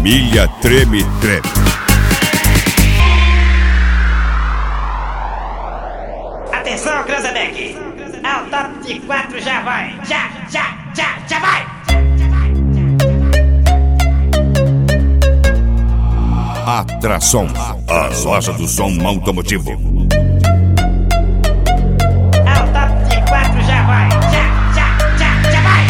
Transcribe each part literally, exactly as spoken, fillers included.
família treme, treme. Atenção, Cranzebeck! Ao top de quatro já vai! Já, já, já, já vai! Atração, a loja do som automotivo. Ao top de quatro já vai! Já, já, já, já vai!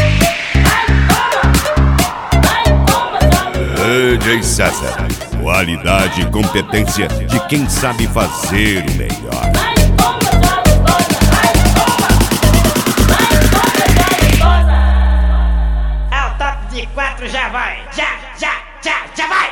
D J César, qualidade e competência de quem sabe fazer o melhor. Ao top de quatro já vai! Já, já, já, já vai!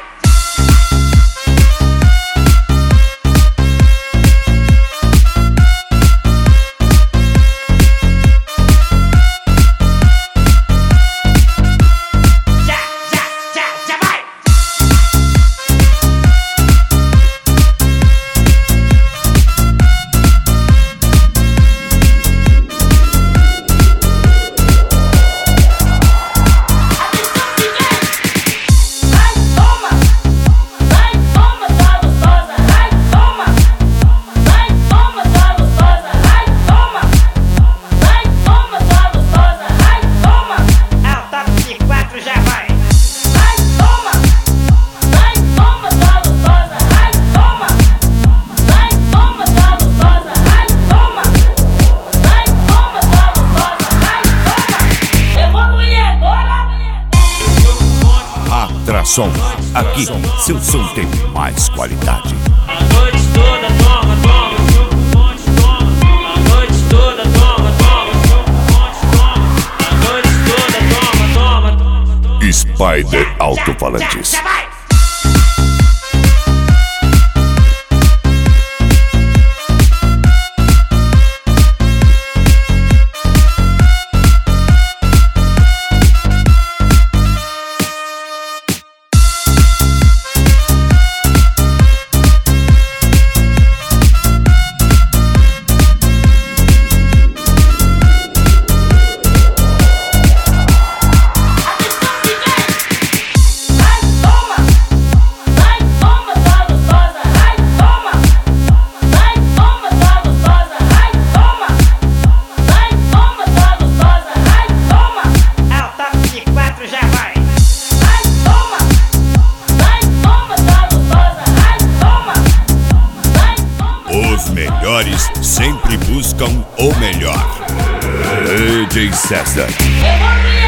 Atração, aqui seu som tem mais qualidade. A noite toda toma, toma. A noite toda toma, toma. A noite toda toma, toma. Spider Alto-Falantes. Os melhores sempre buscam o melhor. D J César.